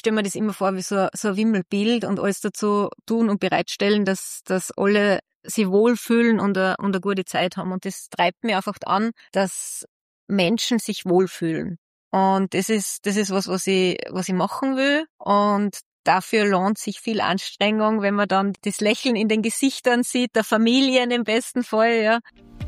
stelle mir das immer vor wie so ein Wimmelbild und alles dazu tun und bereitstellen, dass alle sich wohlfühlen und eine gute Zeit haben. Und das treibt mich einfach an, dass Menschen sich wohlfühlen. Und das ist was ich machen will. Und dafür lohnt sich viel Anstrengung, wenn man dann das Lächeln in den Gesichtern sieht, der Familien im besten Fall, ja.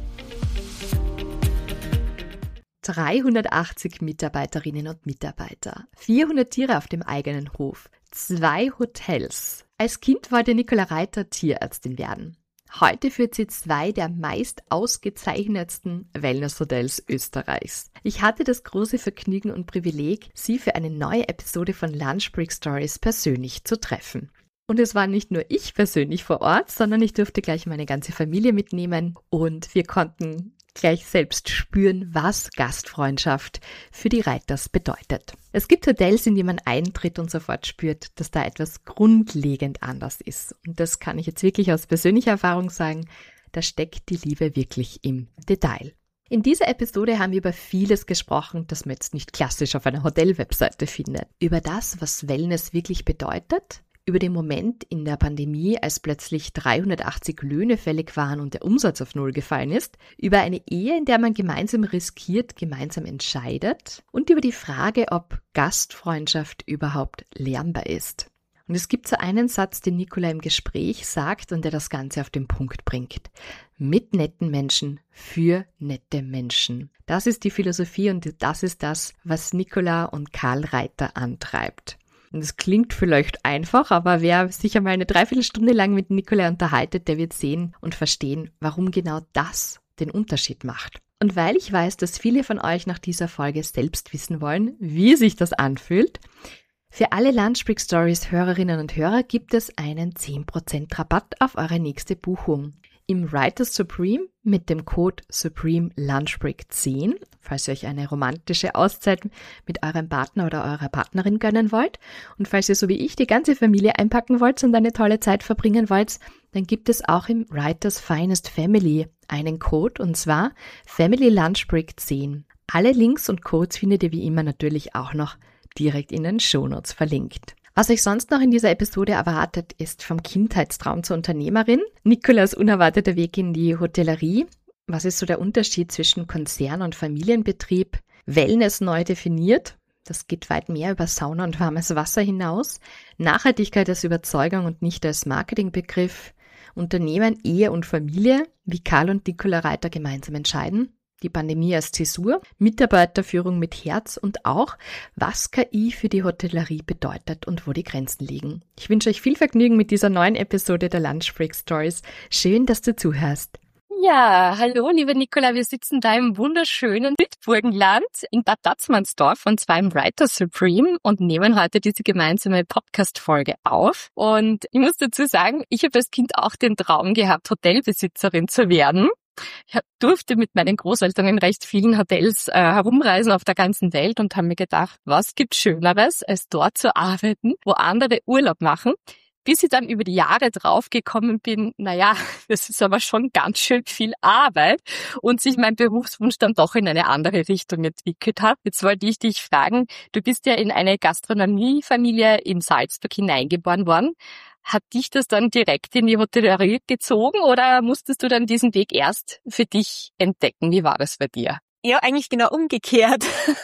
380 Mitarbeiterinnen und Mitarbeiter, 400 Tiere auf dem eigenen Hof, 2 Hotels. Als Kind wollte Nicola Reiter Tierärztin werden. Heute führt sie 2 der meist ausgezeichnetsten Wellnesshotels Österreichs. Ich hatte das große Vergnügen und Privileg, sie für eine neue Episode von Lunch Break Stories persönlich zu treffen. Und es war nicht nur ich persönlich vor Ort, sondern ich durfte gleich meine ganze Familie mitnehmen und wir konnten gleich selbst spüren, was Gastfreundschaft für die Reiters bedeutet. Es gibt Hotels, in die man eintritt und sofort spürt, dass da etwas grundlegend anders ist. Und das kann ich jetzt wirklich aus persönlicher Erfahrung sagen, da steckt die Liebe wirklich im Detail. In dieser Episode haben wir über vieles gesprochen, das man jetzt nicht klassisch auf einer Hotel-Webseite findet. Über das, was Wellness wirklich bedeutet, über den Moment in der Pandemie, als plötzlich 380 Löhne fällig waren und der Umsatz auf Null gefallen ist, über eine Ehe, in der man gemeinsam riskiert, gemeinsam entscheidet und über die Frage, ob Gastfreundschaft überhaupt lernbar ist. Und es gibt so einen Satz, den Nicola im Gespräch sagt und der das Ganze auf den Punkt bringt. Mit netten Menschen, für nette Menschen. Das ist die Philosophie und das ist das, was Nicola und Karl Reiter antreibt. Und es klingt vielleicht einfach, aber wer sich einmal eine Dreiviertelstunde lang mit Nicola unterhaltet, der wird sehen und verstehen, warum genau das den Unterschied macht. Und weil ich weiß, dass viele von euch nach dieser Folge selbst wissen wollen, wie sich das anfühlt, für alle Lunch Break Stories Hörerinnen und Hörer gibt es einen 10% Rabatt auf eure nächste Buchung. Im Writers Supreme mit dem Code Supreme Lunchbreak 10, falls ihr euch eine romantische Auszeit mit eurem Partner oder eurer Partnerin gönnen wollt. Und falls ihr so wie ich die ganze Familie einpacken wollt und eine tolle Zeit verbringen wollt, dann gibt es auch im Writers Finest Family einen Code, und zwar Family Lunchbreak 10. Alle Links und Codes findet ihr wie immer natürlich auch noch direkt in den Shownotes verlinkt. Was euch sonst noch in dieser Episode erwartet, ist vom Kindheitstraum zur Unternehmerin, Nicolas unerwarteter Weg in die Hotellerie, was ist so der Unterschied zwischen Konzern- und Familienbetrieb, Wellness neu definiert, das geht weit mehr über Sauna und warmes Wasser hinaus, Nachhaltigkeit als Überzeugung und nicht als Marketingbegriff, Unternehmen, Ehe und Familie, wie Karl und Nicola Reiter gemeinsam entscheiden, die Pandemie als Zäsur, Mitarbeiterführung mit Herz und auch, was KI für die Hotellerie bedeutet und wo die Grenzen liegen. Ich wünsche euch viel Vergnügen mit dieser neuen Episode der Lunch Break Stories. Schön, dass du zuhörst. Ja, hallo, liebe Nicola, wir sitzen da im wunderschönen Bitburgenland in Bad Tatzmannsdorf und zwar im Writers Supreme und nehmen heute diese gemeinsame Podcast-Folge auf. Und ich muss dazu sagen, ich habe als Kind auch den Traum gehabt, Hotelbesitzerin zu werden. Ich durfte mit meinen Großeltern in recht vielen Hotels herumreisen auf der ganzen Welt und habe mir gedacht, was gibt Schöneres, als dort zu arbeiten, wo andere Urlaub machen, bis ich dann über die Jahre draufgekommen bin, naja, das ist aber schon ganz schön viel Arbeit und sich mein Berufswunsch dann doch in eine andere Richtung entwickelt hat. Jetzt wollte ich dich fragen, du bist ja in eine Gastronomiefamilie in Salzburg hineingeboren worden. Hat dich das dann direkt in die Hotellerie gezogen oder musstest du dann diesen Weg erst für dich entdecken? Wie war das bei dir? Ja, eigentlich genau umgekehrt.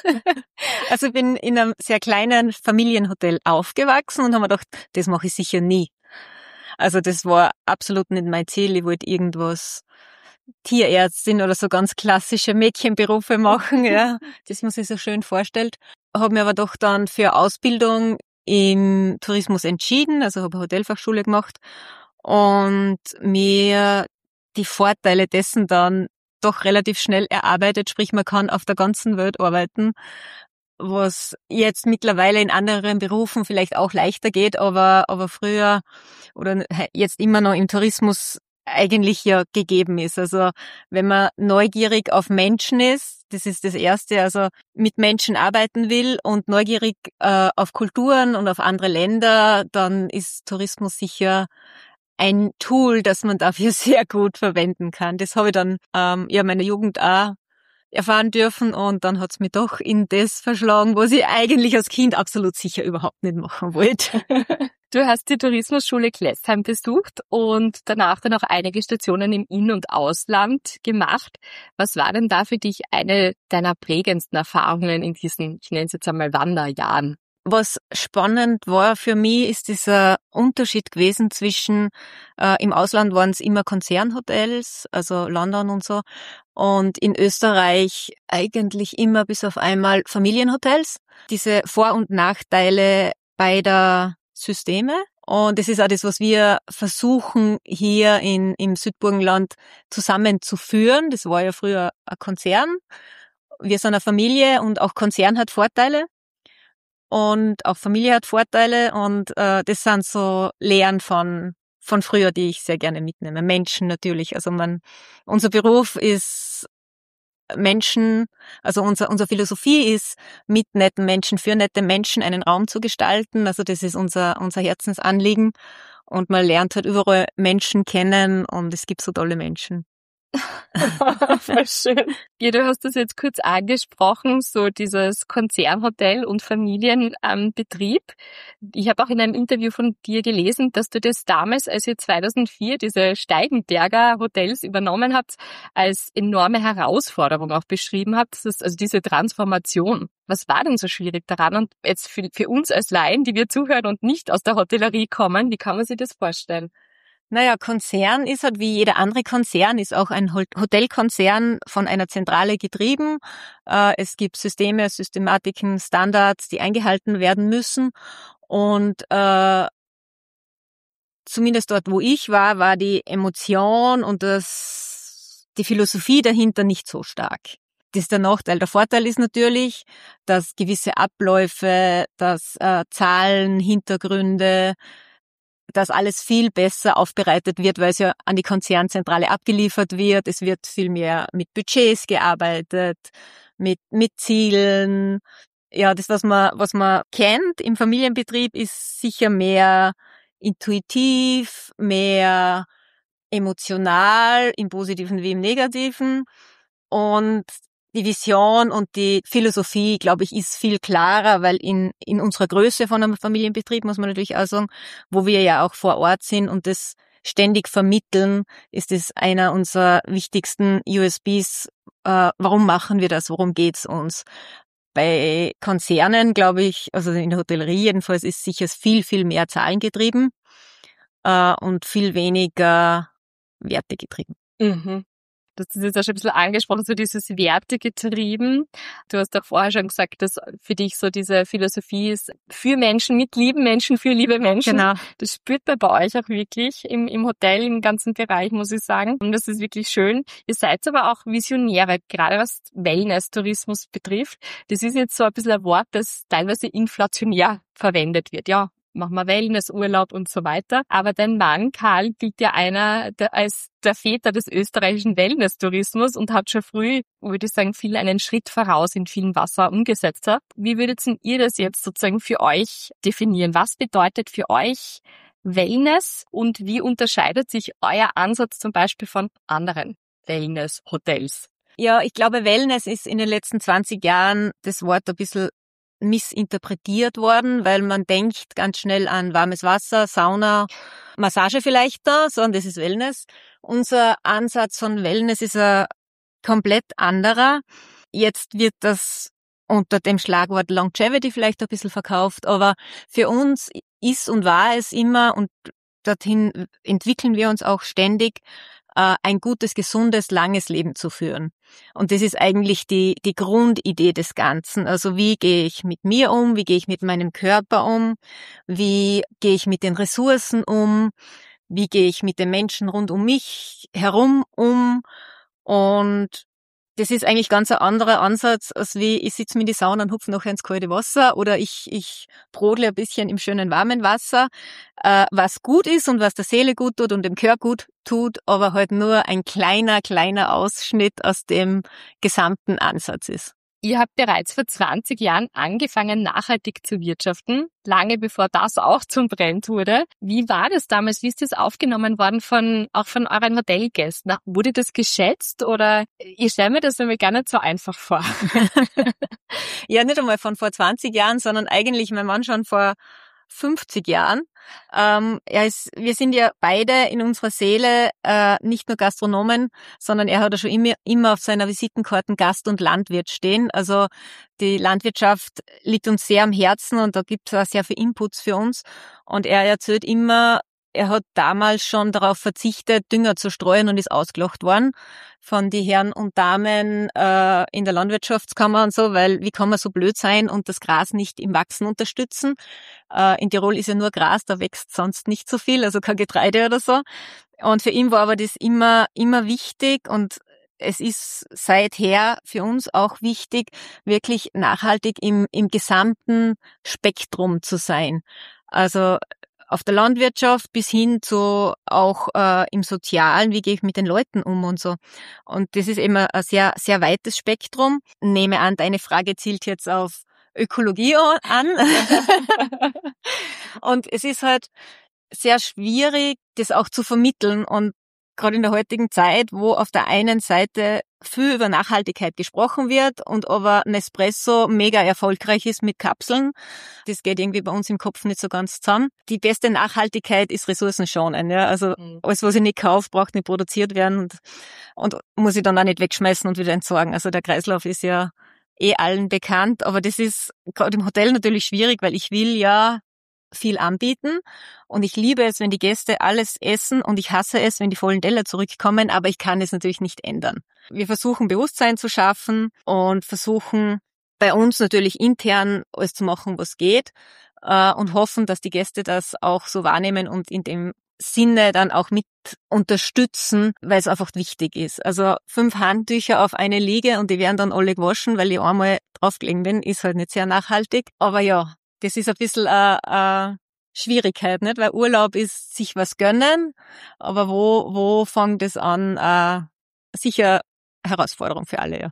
Also ich bin in einem sehr kleinen Familienhotel aufgewachsen und habe mir gedacht, das mache ich sicher nie. Also das war absolut nicht mein Ziel. Ich wollte irgendwas Tierärztin oder so ganz klassische Mädchenberufe machen, ja, das man sich so schön vorstellt. Habe mir aber doch dann für Ausbildung im Tourismus entschieden, also habe eine Hotelfachschule gemacht und mir die Vorteile dessen dann doch relativ schnell erarbeitet, sprich man kann auf der ganzen Welt arbeiten, was jetzt mittlerweile in anderen Berufen vielleicht auch leichter geht, aber früher oder jetzt immer noch im Tourismus eigentlich ja gegeben ist. Also wenn man neugierig auf Menschen ist, das ist das Erste, also mit Menschen arbeiten will und neugierig auf Kulturen und auf andere Länder, dann ist Tourismus sicher ein Tool, das man dafür sehr gut verwenden kann. Das habe ich dann meiner Jugend auch erfahren dürfen und dann hat's mich doch in das verschlagen, was ich eigentlich als Kind absolut sicher überhaupt nicht machen wollte. Du hast die Tourismusschule Klessheim besucht und danach dann auch einige Stationen im In- und Ausland gemacht. Was war denn da für dich eine deiner prägendsten Erfahrungen in diesen, ich nenne es jetzt einmal, Wanderjahren? Was spannend war für mich, ist dieser Unterschied gewesen zwischen, im Ausland waren es immer Konzernhotels, also London und so, und in Österreich eigentlich immer bis auf einmal Familienhotels. Diese Vor- und Nachteile beider Systeme. Und das ist auch das, was wir versuchen hier im Südburgenland zusammenzuführen. Das war ja früher ein Konzern. Wir sind eine Familie und auch Konzern hat Vorteile. Und auch Familie hat Vorteile und das sind so Lehren von früher, die ich sehr gerne mitnehme. Menschen natürlich. Also unser Beruf ist Menschen, also unsere Philosophie ist, mit netten Menschen, für nette Menschen einen Raum zu gestalten. Also das ist unser Herzensanliegen. Und man lernt halt überall Menschen kennen und es gibt so tolle Menschen. Voll schön. Ja, du hast das jetzt kurz angesprochen, so dieses Konzernhotel und Familienbetrieb. Ich habe auch in einem Interview von dir gelesen, dass du das damals, als ihr 2004 diese Steigenberger Hotels übernommen habt, als enorme Herausforderung auch beschrieben habt. Das ist also diese Transformation. Was war denn so schwierig daran? Und jetzt für uns als Laien, die wir zuhören und nicht aus der Hotellerie kommen, wie kann man sich das vorstellen? Naja, Konzern ist halt wie jeder andere Konzern, ist auch ein Hotelkonzern von einer Zentrale getrieben. Es gibt Systeme, Systematiken, Standards, die eingehalten werden müssen. Und zumindest dort, wo ich war die Emotion und die Philosophie dahinter nicht so stark. Das ist der Nachteil. Der Vorteil ist natürlich, dass gewisse Abläufe, dass Zahlen, Hintergründe, dass alles viel besser aufbereitet wird, weil es ja an die Konzernzentrale abgeliefert wird. Es wird viel mehr mit Budgets gearbeitet, mit Zielen. Ja, das, was man kennt im Familienbetrieb, ist sicher mehr intuitiv, mehr emotional, im Positiven wie im Negativen. Und die Vision und die Philosophie, glaube ich, ist viel klarer, weil in unserer Größe von einem Familienbetrieb, muss man natürlich auch sagen, wo wir ja auch vor Ort sind und das ständig vermitteln, ist es einer unserer wichtigsten USPs. Warum machen wir das? Worum geht's uns? Bei Konzernen, glaube ich, also in der Hotellerie jedenfalls, ist sicher viel, viel mehr zahlengetrieben und viel weniger wertegetrieben. Mhm. Das ist jetzt auch schon ein bisschen angesprochen, so dieses Wertegetrieben. Du hast auch vorher schon gesagt, dass für dich so diese Philosophie ist, für Menschen, mit lieben Menschen, für liebe Menschen. Genau. Das spürt man bei euch auch wirklich im Hotel, im ganzen Bereich, muss ich sagen. Und das ist wirklich schön. Ihr seid aber auch Visionäre, gerade was Wellness-Tourismus betrifft. Das ist jetzt so ein bisschen ein Wort, das teilweise inflationär verwendet wird. Ja, machen wir Wellnessurlaub und so weiter. Aber dein Mann, Karl, gilt ja als der Väter des österreichischen Wellness-Tourismus und hat schon früh, würde ich sagen, einen Schritt voraus in vielen Wasser umgesetzt. Wie würdet ihr das jetzt sozusagen für euch definieren? Was bedeutet für euch Wellness und wie unterscheidet sich euer Ansatz zum Beispiel von anderen Wellness-Hotels? Ja, ich glaube, Wellness ist in den letzten 20 Jahren das Wort ein bisschen missinterpretiert worden, weil man denkt ganz schnell an warmes Wasser, Sauna, Massage vielleicht da, sondern das ist Wellness. Unser Ansatz von Wellness ist ein komplett anderer. Jetzt wird das unter dem Schlagwort Longevity vielleicht ein bisschen verkauft, aber für uns ist und war es immer, und dorthin entwickeln wir uns auch ständig, ein gutes, gesundes, langes Leben zu führen. Und das ist eigentlich die Grundidee des Ganzen. Also wie gehe ich mit mir um? Wie gehe ich mit meinem Körper um? Wie gehe ich mit den Ressourcen um? Wie gehe ich mit den Menschen rund um mich herum um? Und das ist eigentlich ganz ein anderer Ansatz, als wie ich sitze mir in die Sauna und hupfe nachher ins kalte Wasser oder ich brodle ein bisschen im schönen warmen Wasser, was gut ist und was der Seele gut tut und dem Körper gut tut, aber halt nur ein kleiner Ausschnitt aus dem gesamten Ansatz ist. Ihr habt bereits vor 20 Jahren angefangen, nachhaltig zu wirtschaften, lange bevor das auch zum Trend wurde. Wie war das damals? Wie ist das aufgenommen worden auch von euren Hotelgästen? Wurde das geschätzt oder ich stelle mir das nämlich gar nicht so einfach vor? Ja, nicht einmal von vor 20 Jahren, sondern eigentlich mein Mann schon vor 50 Jahren. Wir sind ja beide in unserer Seele nicht nur Gastronomen, sondern er hat ja schon immer auf seiner Visitenkarten Gast und Landwirt stehen. Also die Landwirtschaft liegt uns sehr am Herzen und da gibt es auch sehr viel Inputs für uns. Und er erzählt immer, er hat damals schon darauf verzichtet, Dünger zu streuen und ist ausgelacht worden von die Herren und Damen in der Landwirtschaftskammer und so, weil wie kann man so blöd sein und das Gras nicht im Wachsen unterstützen? In Tirol ist ja nur Gras, da wächst sonst nicht so viel, also kein Getreide oder so. Und für ihn war aber das immer wichtig und es ist seither für uns auch wichtig, wirklich nachhaltig im gesamten Spektrum zu sein. Also auf der Landwirtschaft bis hin zu auch im Sozialen, wie gehe ich mit den Leuten um und so. Und das ist immer ein sehr, sehr weites Spektrum. Nehme an, deine Frage zielt jetzt auf Ökologie an. Und es ist halt sehr schwierig, das auch zu vermitteln. Und gerade in der heutigen Zeit, wo auf der einen Seite viel über Nachhaltigkeit gesprochen wird und aber Nespresso mega erfolgreich ist mit Kapseln. Das geht irgendwie bei uns im Kopf nicht so ganz zusammen. Die beste Nachhaltigkeit ist ressourcenschonen. Ja? Also alles, was ich nicht kaufe, braucht nicht produziert werden und muss ich dann auch nicht wegschmeißen und wieder entsorgen. Also der Kreislauf ist ja allen bekannt, aber das ist gerade im Hotel natürlich schwierig, weil ich will ja viel anbieten und ich liebe es, wenn die Gäste alles essen und ich hasse es, wenn die vollen Teller zurückkommen, aber ich kann es natürlich nicht ändern. Wir versuchen Bewusstsein zu schaffen und versuchen bei uns natürlich intern alles zu machen, was geht und hoffen, dass die Gäste das auch so wahrnehmen und in dem Sinne dann auch mit unterstützen, weil es einfach wichtig ist. Also 5 Handtücher auf eine Liege und die werden dann alle gewaschen, weil ich einmal draufgelegen bin, ist halt nicht sehr nachhaltig. Aber ja, das ist ein bisschen eine Schwierigkeit, nicht? Weil Urlaub ist sich was gönnen, aber wo fängt es an? Sicher Herausforderung für alle, ja.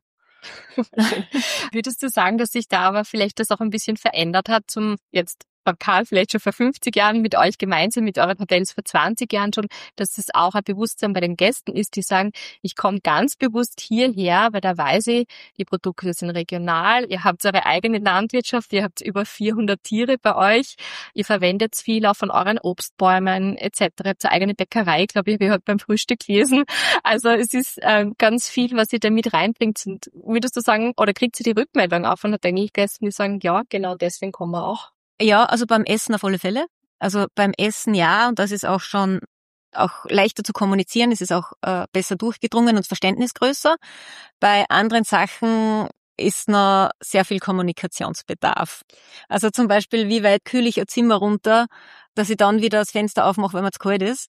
Würdest du sagen, dass sich da aber vielleicht das auch ein bisschen verändert hat zum jetzt beim Karl vielleicht schon vor 50 Jahren mit euch gemeinsam, mit euren Hotels vor 20 Jahren schon, dass es auch ein Bewusstsein bei den Gästen ist, die sagen, ich komme ganz bewusst hierher, weil da weiß ich, die Produkte sind regional, ihr habt eure eigene Landwirtschaft, ihr habt über 400 Tiere bei euch, ihr verwendet viel auch von euren Obstbäumen etc. Ihr habt eine eigene Bäckerei, glaube ich, wir heute beim Frühstück lesen. Also es ist ganz viel, was ihr da mit reinbringt. Und würdest du sagen, oder kriegt ihr die Rückmeldung auch von den Gästen, die sagen, ja, genau deswegen kommen wir auch? Ja, also beim Essen auf alle Fälle. Also beim Essen ja, und das ist auch schon auch leichter zu kommunizieren, es ist auch besser durchgedrungen und Verständnis größer. Bei anderen Sachen ist noch sehr viel Kommunikationsbedarf. Also zum Beispiel, wie weit kühle ich ein Zimmer runter, dass ich dann wieder das Fenster aufmache, wenn mir zu kalt ist.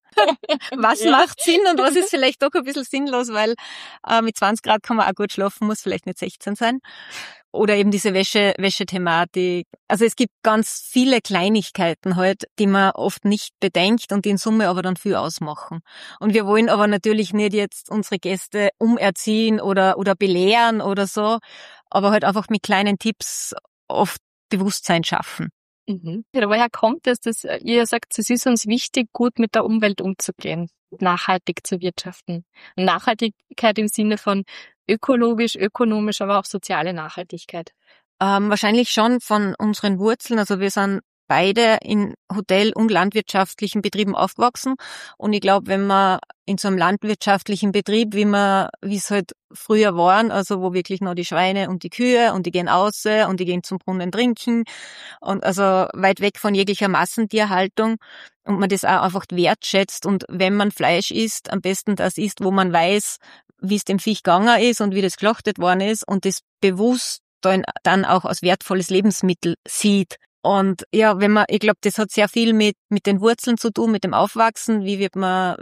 Was macht Sinn und was ist vielleicht doch ein bisschen sinnlos, weil mit 20 Grad kann man auch gut schlafen, muss vielleicht nicht 16 sein. Oder eben diese Wäschethematik. Also es gibt ganz viele Kleinigkeiten halt, die man oft nicht bedenkt und die in Summe aber dann viel ausmachen. Und wir wollen aber natürlich nicht jetzt unsere Gäste umerziehen oder belehren oder so, aber halt einfach mit kleinen Tipps oft Bewusstsein schaffen. Mhm. Ja, woher kommt es, dass ihr sagt, es ist uns wichtig, gut mit der Umwelt umzugehen, nachhaltig zu wirtschaften? Nachhaltigkeit im Sinne von ökologisch, ökonomisch, aber auch soziale Nachhaltigkeit. Wahrscheinlich schon von unseren Wurzeln. Also wir sind beide in Hotel- und landwirtschaftlichen Betrieben aufgewachsen. Und ich glaube, wenn man in so einem landwirtschaftlichen Betrieb, wie es halt früher waren, also wo wirklich noch die Schweine und die Kühe und die gehen raus und die gehen zum Brunnen trinken und also weit weg von jeglicher Massentierhaltung und man das auch einfach wertschätzt und wenn man Fleisch isst, am besten das isst, wo man weiß, wie es dem Viech gegangen ist und wie das geschlachtet worden ist und das bewusst dann auch als wertvolles Lebensmittel sieht. Und ja, ich glaube, das hat sehr viel mit den Wurzeln zu tun, mit dem Aufwachsen, wie wird man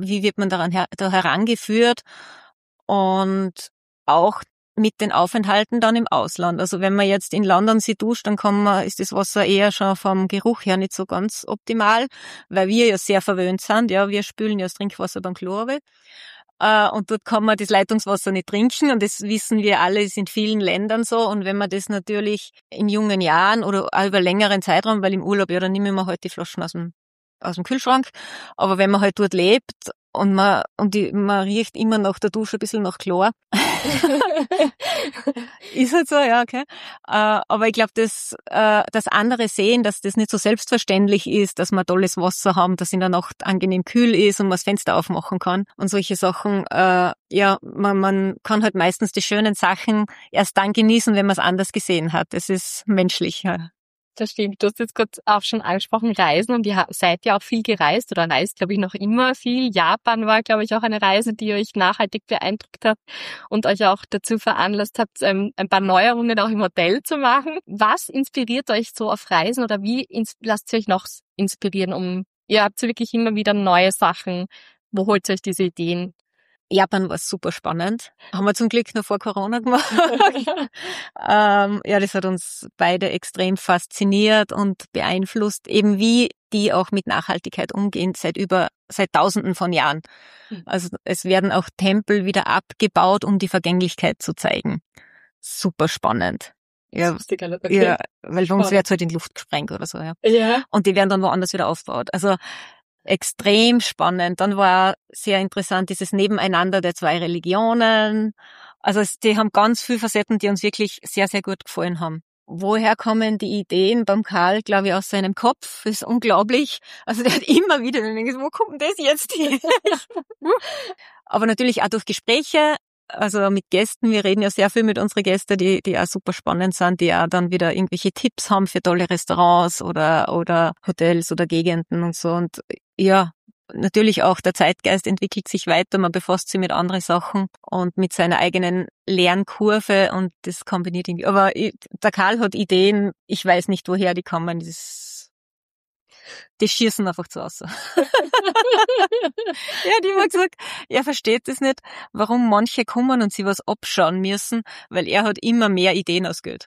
da herangeführt und auch mit den Aufenthalten dann im Ausland. Also wenn man jetzt in London sich duscht, dann ist das Wasser eher schon vom Geruch her nicht so ganz optimal, weil wir ja sehr verwöhnt sind. Ja, wir spülen ja das Trinkwasser beim Klo. und dort kann man das Leitungswasser nicht trinken und das wissen wir alle, ist in vielen Ländern so und wenn man das natürlich in jungen Jahren oder auch über längeren Zeitraum, weil im Urlaub, ja, dann nehmen wir halt die Flaschen aus dem Kühlschrank, aber wenn man halt dort lebt und man riecht immer nach der Dusche ein bisschen nach Chlor. Ist halt so, ja, okay. Aber ich glaube, dass andere sehen, dass das nicht so selbstverständlich ist, dass wir tolles Wasser haben, dass in der Nacht angenehm kühl ist und man das Fenster aufmachen kann und solche Sachen. Ja, man kann halt meistens die schönen Sachen erst dann genießen, wenn man es anders gesehen hat. Das ist menschlich, ja. Das stimmt. Du hast jetzt gerade auch schon angesprochen, Reisen und ihr seid ja auch viel gereist oder reist, glaube ich, noch immer viel. Japan war, glaube ich, auch eine Reise, die euch nachhaltig beeindruckt hat und euch auch dazu veranlasst habt, ein paar Neuerungen auch im Hotel zu machen. Was inspiriert euch so auf Reisen oder wie lasst ihr euch noch inspirieren? Ihr habt wirklich immer wieder neue Sachen. Wo holt ihr euch diese Ideen? Japan war super spannend. Haben wir zum Glück noch vor Corona gemacht. Ja, das hat uns beide extrem fasziniert und beeinflusst, eben wie die auch mit Nachhaltigkeit umgehen seit Tausenden von Jahren. Also es werden auch Tempel wieder abgebaut, um die Vergänglichkeit zu zeigen. Super spannend. Ja, okay. Ja, weil sonst wird es halt in die Luft gesprengt oder so, ja. Ja. Und die werden dann woanders wieder aufgebaut. Also extrem spannend. Dann war sehr interessant dieses Nebeneinander der zwei Religionen. Also die haben ganz viele Facetten, die uns wirklich sehr, sehr gut gefallen haben. Woher kommen die Ideen beim Karl, glaube ich, aus seinem Kopf? Das ist unglaublich. Also der hat immer wieder gedacht, wo kommt denn das jetzt her? Aber natürlich auch durch Gespräche. Also mit Gästen, wir reden ja sehr viel mit unseren Gästen, die auch super spannend sind, die auch dann wieder irgendwelche Tipps haben für tolle Restaurants oder Hotels oder Gegenden und so. Und ja, natürlich auch der Zeitgeist entwickelt sich weiter, man befasst sich mit anderen Sachen und mit seiner eigenen Lernkurve und das kombiniert irgendwie. Aber der Karl hat Ideen, ich weiß nicht, woher die kommen, die schießen einfach zu Hause. Ja, die haben gesagt, er versteht das nicht, warum manche kommen und sie was abschauen müssen, weil er hat immer mehr Ideen als Geld.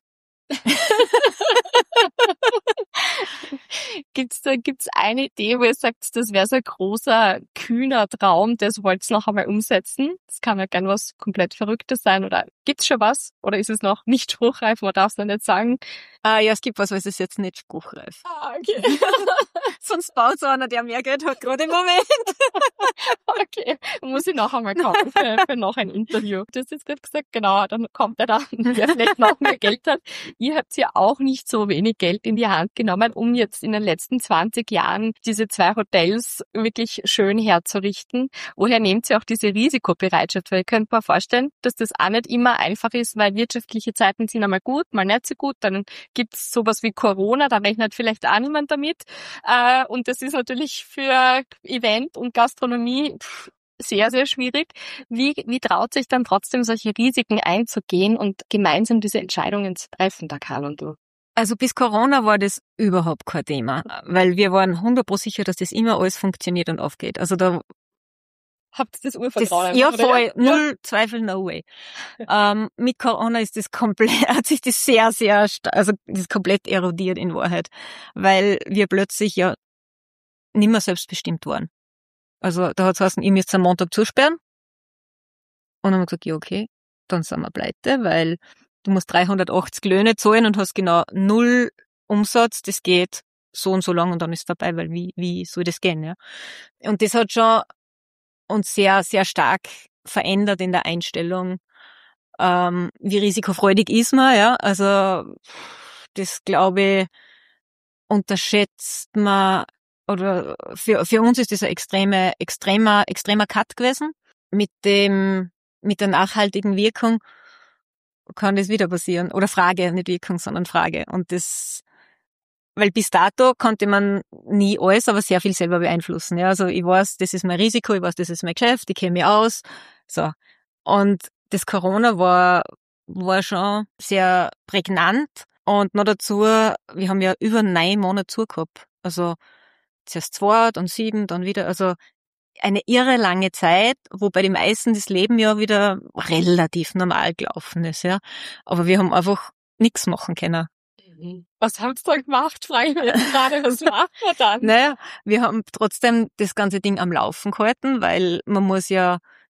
Gibt's eine Idee, wo ihr sagt, das wäre so ein großer, kühner Traum, das wollt ihr noch einmal umsetzen? Das kann ja gern was komplett Verrücktes sein, oder gibt's schon was? Oder ist es noch nicht spruchreif, man darf es noch nicht sagen? Ja, es gibt was, aber es ist jetzt nicht spruchreif. Okay. Sonst baut so einer, der mehr Geld hat, gerade im Moment. Okay, muss ich noch einmal kaufen für noch ein Interview. Du hast jetzt gerade gesagt, genau, dann kommt er da, der vielleicht noch mehr Geld hat. Ihr habt ja auch nicht so wenig Geld in die Hand genommen, um jetzt in den letzten 20 Jahren diese 2 Hotels wirklich schön herzurichten. Woher nehmt ihr auch diese Risikobereitschaft? Weil ihr könnt mir vorstellen, dass das auch nicht immer einfach ist, weil wirtschaftliche Zeiten sind einmal gut, mal nicht so gut, dann gibt's sowas wie Corona, da rechnet vielleicht auch niemand damit. Und das ist natürlich für Event und Gastronomie sehr, sehr schwierig. Wie traut sich dann trotzdem solche Risiken einzugehen und gemeinsam diese Entscheidungen zu treffen, der Karl und du? Also bis Corona war das überhaupt kein Thema, weil wir waren 100% sicher, dass das immer alles funktioniert und aufgeht. Also da habt ihr das Urvertrauen? Ja, voll. Null Zweifel, no way. Mit Corona ist das hat sich das sehr, sehr, das ist komplett erodiert in Wahrheit, weil wir plötzlich ja nicht mehr selbstbestimmt waren. Also da hat es heißen, ihr müsst am Montag zusperren. Und dann haben wir gesagt, ja, okay, dann sind wir pleite, weil du musst 380 Löhne zahlen und hast genau 0 Umsatz, das geht so und so lang und dann ist es vorbei, weil wie soll das gehen, ja? Und das hat schon uns sehr, sehr stark verändert in der Einstellung, wie risikofreudig ist man, ja, also das, glaube ich, unterschätzt man, oder für uns ist das ein extremer Cut gewesen. Mit der nachhaltigen Wirkung kann das wieder passieren, oder Frage, nicht Wirkung, sondern Frage, und das, weil bis dato konnte man nie alles, aber sehr viel selber beeinflussen. Ja, also ich weiß, das ist mein Risiko, ich weiß, das ist mein Geschäft, ich kenne mich aus. So. Und das Corona war schon sehr prägnant. Und noch dazu, wir haben ja über 9 Monate zu gehabt. Also zuerst 2, dann 7, dann wieder. Also eine irre lange Zeit, wo bei den meisten das Leben ja wieder relativ normal gelaufen ist. Ja, aber wir haben einfach nichts machen können. Was habt ihr da gemacht? Frage ich mich jetzt gerade, was macht man dann? Naja, wir haben trotzdem das ganze Ding am Laufen gehalten, weil man muss ja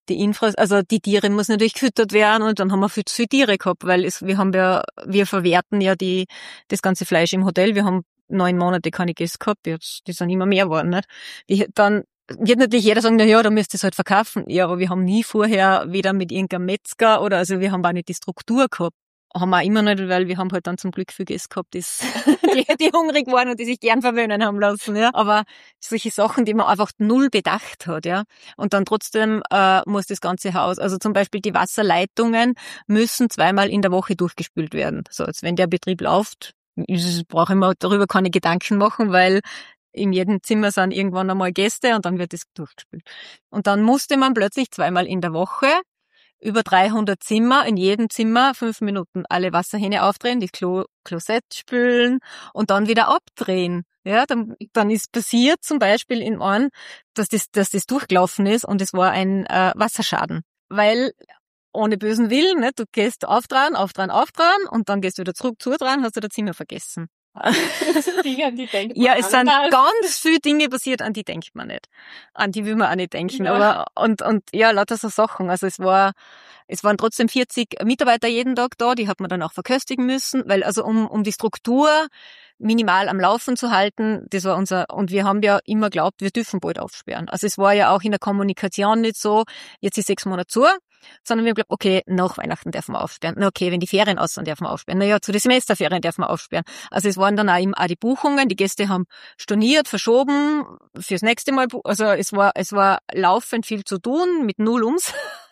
also die Tiere müssen natürlich gefüttert werden und dann haben wir viel zu viele Tiere gehabt, weil wir verwerten ja das ganze Fleisch im Hotel. Wir haben 9 Monate keine Gäste gehabt, jetzt, die sind immer mehr geworden, nicht? Dann wird natürlich jeder sagen, na ja, da müsst ihr es halt verkaufen. Ja, aber wir haben nie vorher weder mit irgendeinem Metzger also wir haben auch nicht die Struktur gehabt. Haben wir auch immer nicht, weil wir haben halt dann zum Glück viel Gäste gehabt, die hungrig waren und die sich gern verwöhnen haben lassen, ja. Aber solche Sachen, die man einfach null bedacht hat, ja. Und dann trotzdem muss das ganze Haus, also zum Beispiel die Wasserleitungen müssen 2-mal in der Woche durchgespült werden. So, als wenn der Betrieb läuft, brauche ich mir darüber keine Gedanken machen, weil in jedem Zimmer sind irgendwann einmal Gäste und dann wird das durchgespült. Und dann musste man plötzlich 2-mal in der Woche über 300 Zimmer, in jedem Zimmer 5 Minuten alle Wasserhähne aufdrehen, die Klosett spülen und dann wieder abdrehen. Ja, dann ist passiert zum Beispiel in einem, dass das durchgelaufen ist und es war ein Wasserschaden. Weil ohne bösen Willen, ne, du gehst aufdrehen und dann gehst du wieder zurück, zudrehen, hast du das Zimmer vergessen. Dinge, an die denkt man. Ja, es sind ganz viele Dinge passiert, an die denkt man nicht. An die will man auch nicht denken. Ja. Aber, und ja, lauter so Sachen. Also es waren trotzdem 40 Mitarbeiter jeden Tag da, die hat man dann auch verköstigen müssen, weil also um die Struktur minimal am Laufen zu halten, das war und wir haben ja immer geglaubt, wir dürfen bald aufsperren. Also es war ja auch in der Kommunikation nicht so, jetzt ist 6 Monate zu, sondern wir haben geglaubt, okay, nach Weihnachten dürfen wir aufsperren. Na okay, wenn die Ferien aus sind, dürfen wir aufsperren. Na ja, zu den Semesterferien dürfen wir aufsperren. Also es waren dann auch die Buchungen, die Gäste haben storniert, verschoben, fürs nächste Mal, also es war laufend viel zu tun, mit null Umsatz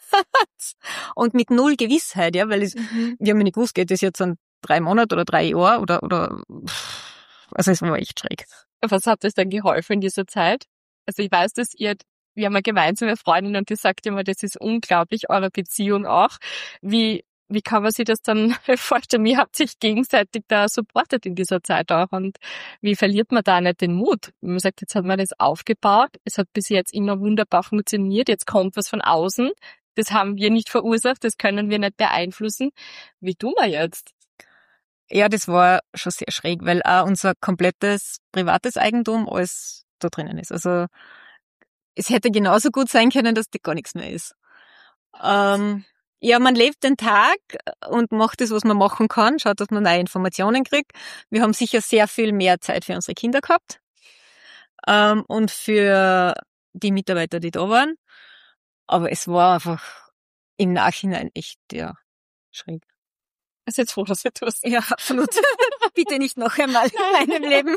und mit null Gewissheit, ja, weil wir haben nicht gewusst, geht das jetzt an 3 Monate oder 3 Jahre oder also es war echt schräg. Was hat euch dann geholfen in dieser Zeit? Also ich weiß, dass wir haben eine gemeinsame Freundin und die sagt immer, das ist unglaublich, eure Beziehung auch. Wie kann man sich das dann vorstellen? Wie habt ihr sich gegenseitig da supportet in dieser Zeit auch? Und wie verliert man da nicht den Mut? Man sagt, jetzt hat man das aufgebaut, es hat bis jetzt immer wunderbar funktioniert, jetzt kommt was von außen, das haben wir nicht verursacht, das können wir nicht beeinflussen. Wie tun wir jetzt? Ja, das war schon sehr schräg, weil auch unser komplettes privates Eigentum alles da drinnen ist. Also es hätte genauso gut sein können, dass das gar nichts mehr ist. Ja, man lebt den Tag und macht das, was man machen kann, schaut, dass man neue Informationen kriegt. Wir haben sicher sehr viel mehr Zeit für unsere Kinder gehabt und für die Mitarbeiter, die da waren. Aber es war einfach im Nachhinein echt, ja, schräg. Ich bin jetzt froh, dass wir tust. Ja, absolut. Bitte nicht noch einmal in meinem Leben.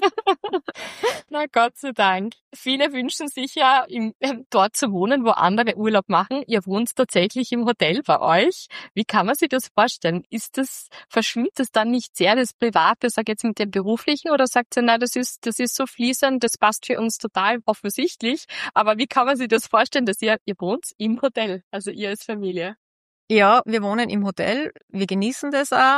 Na Gott sei Dank. Viele wünschen sich ja, dort zu wohnen, wo andere Urlaub machen. Ihr wohnt tatsächlich im Hotel bei euch. Wie kann man sich das vorstellen? Verschwimmt das dann nicht sehr, das Private, sag jetzt mit dem Beruflichen, oder sagt ihr, nein, das ist so fließend, das passt für uns total offensichtlich. Aber wie kann man sich das vorstellen, dass ihr wohnt im Hotel, also ihr als Familie? Ja, wir wohnen im Hotel. Wir genießen das auch.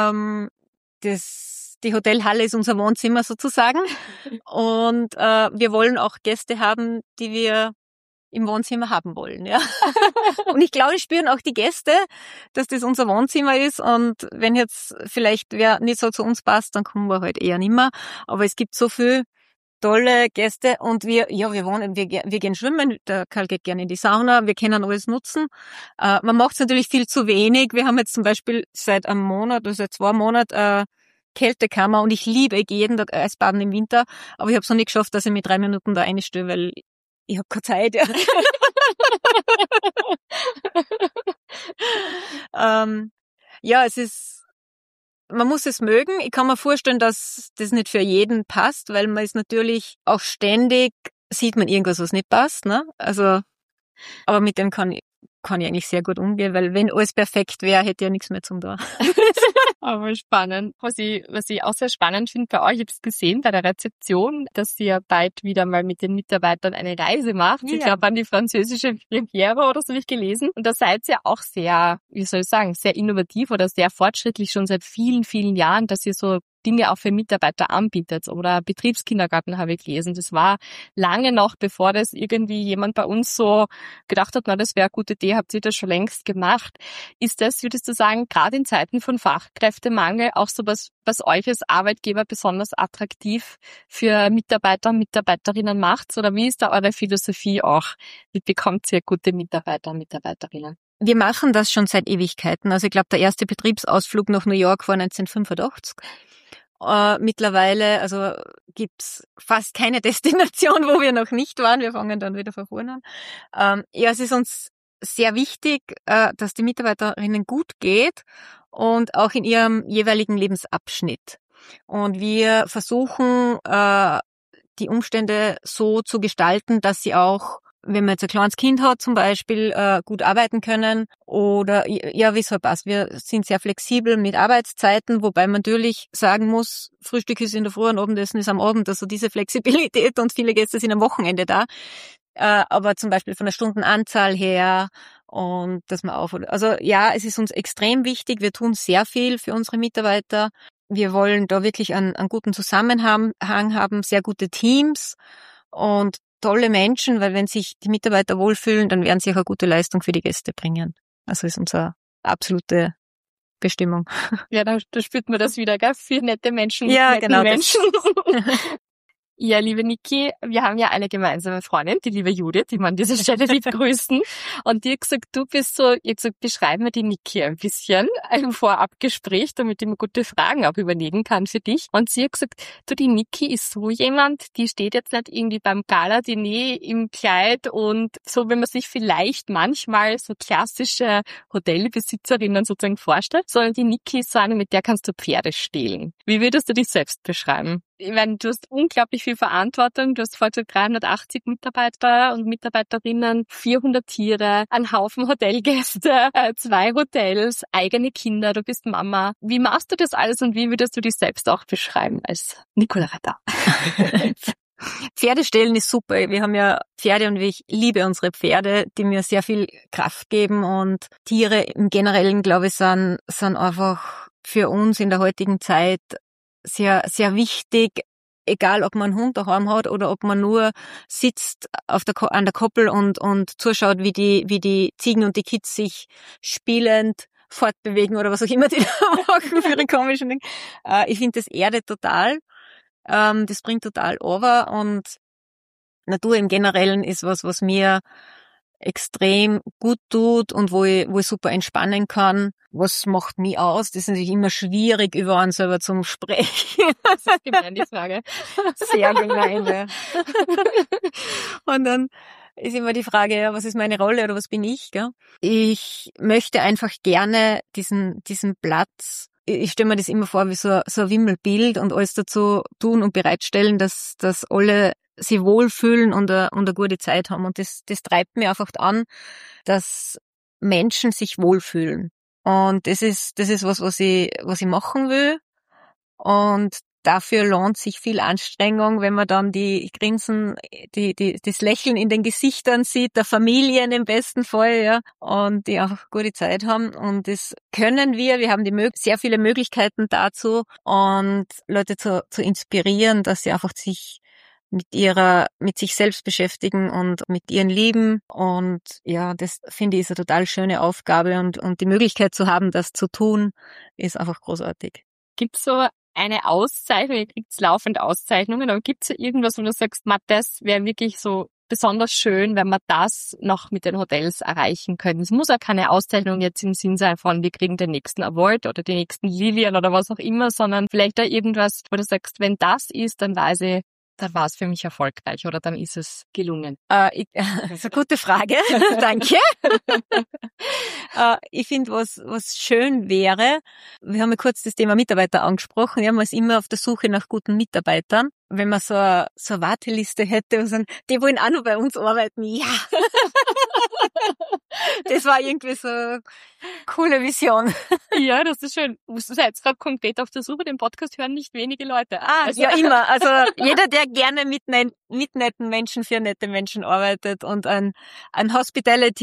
Die Hotelhalle ist unser Wohnzimmer sozusagen. Und wir wollen auch Gäste haben, die wir im Wohnzimmer haben wollen. Ja. Und ich glaube, spüren auch die Gäste, dass das unser Wohnzimmer ist. Und wenn jetzt vielleicht wer nicht so zu uns passt, dann kommen wir halt eher nimmer. Aber es gibt so viel tolle Gäste und wir gehen schwimmen, der Karl geht gerne in die Sauna, wir können alles nutzen. Man macht es natürlich viel zu wenig. Wir haben jetzt zum Beispiel seit 2 Monaten Kältekammer und ich gehe jeden Tag Eisbaden im Winter, aber ich habe es noch nicht geschafft, dass ich mich 3 Minuten da einstelle, weil ich habe keine Zeit. Ja. Ja, man muss es mögen. Ich kann mir vorstellen, dass das nicht für jeden passt, weil man ist natürlich auch ständig, sieht man irgendwas, was nicht passt, ne? Also, aber mit dem kann ich eigentlich sehr gut umgehen, weil wenn alles perfekt wäre, hätte ich ja nichts mehr zum da. Aber spannend. Was ich auch sehr spannend finde bei euch, ich habe es gesehen bei der Rezeption, dass ihr bald wieder mal mit den Mitarbeitern eine Reise macht. Ja. Ich glaube an die französische Riviera oder so habe ich gelesen. Und da seid ihr auch sehr, sehr innovativ oder sehr fortschrittlich schon seit vielen, vielen Jahren, dass ihr so Dinge auch für Mitarbeiter anbietet. Oder Betriebskindergarten habe ich gelesen. Das war lange noch, bevor das irgendwie jemand bei uns so gedacht hat, na, das wäre eine gute Idee, habt ihr das schon längst gemacht. Ist das, würdest du sagen, gerade in Zeiten von Fachkräftemangel auch so was euch als Arbeitgeber besonders attraktiv für Mitarbeiter und Mitarbeiterinnen macht? Oder wie ist da eure Philosophie auch? Wie bekommt ihr gute Mitarbeiter und Mitarbeiterinnen? Wir machen das schon seit Ewigkeiten. Also ich glaube, der erste Betriebsausflug nach New York war 1985. Mittlerweile, also gibt's fast keine Destination, wo wir noch nicht waren. Wir fangen dann wieder von vorne an. Ja, es ist uns sehr wichtig, dass die Mitarbeiterinnen gut geht und auch in ihrem jeweiligen Lebensabschnitt. Und wir versuchen, die Umstände so zu gestalten, dass sie auch, wenn man jetzt ein kleines Kind hat zum Beispiel, gut arbeiten können oder ja, wie es halt passt. Wir sind sehr flexibel mit Arbeitszeiten, wobei man natürlich sagen muss, Frühstück ist in der Früh und Abendessen ist am Abend, also diese Flexibilität und viele Gäste sind am Wochenende da. Aber zum Beispiel von der Stundenanzahl her und dass man also ja, es ist uns extrem wichtig. Wir tun sehr viel für unsere Mitarbeiter. Wir wollen da wirklich einen guten Zusammenhang haben, sehr gute Teams und tolle Menschen, weil wenn sich die Mitarbeiter wohlfühlen, dann werden sie auch eine gute Leistung für die Gäste bringen. Also ist unsere absolute Bestimmung. Ja, da spürt man das wieder, gell? Für nette Menschen. Ja, nette genau. Menschen. Ja, liebe Niki, wir haben ja eine gemeinsame Freundin, die liebe Judith, die wir an dieser Stelle lieb grüßen. Und die hat gesagt, du bist so, ihr gesagt, beschreib mir die Niki ein bisschen, ein Vorabgespräch, damit ich mir gute Fragen auch überlegen kann für dich. Und sie hat gesagt, du, die Niki ist so jemand, die steht jetzt nicht irgendwie beim Gala-Diner im Kleid und so, wenn man sich vielleicht manchmal so klassische Hotelbesitzerinnen sozusagen vorstellt, sondern die Niki ist so eine, mit der kannst du Pferde stehlen. Wie würdest du dich selbst beschreiben? Ich meine, du hast unglaublich viel Verantwortung. Du hast heute 380 Mitarbeiter und Mitarbeiterinnen, 400 Tiere, einen Haufen Hotelgäste, 2 Hotels, eigene Kinder, du bist Mama. Wie machst du das alles und wie würdest du dich selbst auch beschreiben als Nicola Reiter? Pferde stehlen ist super. Wir haben ja Pferde und ich liebe unsere Pferde, die mir sehr viel Kraft geben und Tiere im Generellen, glaube ich, sind einfach für uns in der heutigen Zeit sehr, sehr wichtig, egal ob man einen Hund daheim hat oder ob man nur sitzt an der Koppel und zuschaut, wie die Ziegen und die Kids sich spielend fortbewegen oder was auch immer die da machen für ihre komischen Dinge. Ich finde, das erdet total. Das bringt total over und Natur im Generellen ist was mir extrem gut tut und wo ich super entspannen kann. Was macht mich aus? Das ist natürlich immer schwierig, über einen selber zum Sprechen. Das ist gemein, die Frage. Sehr gemein, ja. Und dann ist immer die Frage, ja, was ist meine Rolle oder was bin ich? Gell? Ich möchte einfach gerne diesen Platz, ich stelle mir das immer vor wie so ein Wimmelbild und alles dazu tun und bereitstellen, dass alle sich wohlfühlen und eine gute Zeit haben. Und das treibt mich einfach an, dass Menschen sich wohlfühlen. Und das ist was ich machen will. Und dafür lohnt sich viel Anstrengung, wenn man dann die Grinsen, das Lächeln in den Gesichtern sieht, der Familien im besten Fall, ja, und die einfach gute Zeit haben. Und das können wir. Wir haben sehr viele Möglichkeiten dazu und Leute zu inspirieren, dass sie einfach sich mit sich selbst beschäftigen und mit ihren Lieben. Und ja, das finde ich ist eine total schöne Aufgabe und die Möglichkeit zu haben, das zu tun, ist einfach großartig. Gibt's so eine Auszeichnung, ihr kriegt laufend Auszeichnungen, aber gibt's ja irgendwas, wo du sagst, das wäre wirklich so besonders schön, wenn wir das noch mit den Hotels erreichen können. Es muss ja keine Auszeichnung jetzt im Sinn sein von, wir kriegen den nächsten Award oder die nächsten Lilien oder was auch immer, sondern vielleicht da irgendwas, wo du sagst, wenn das ist, dann weiß ich, dann war es für mich erfolgreich oder dann ist es gelungen. Das ist eine gute Frage. Danke. Ich finde, was schön wäre, wir haben ja kurz das Thema Mitarbeiter angesprochen, ja, man ist immer auf der Suche nach guten Mitarbeitern. Wenn man so eine Warteliste hätte, und sagen, die wollen auch noch bei uns arbeiten, ja. Das war irgendwie so eine coole Vision. Ja, das ist schön. Du bist jetzt gerade konkret auf der Suche, den Podcast hören nicht wenige Leute. Also, ja, immer. Also jeder, der gerne mit netten Menschen für nette Menschen arbeitet und ein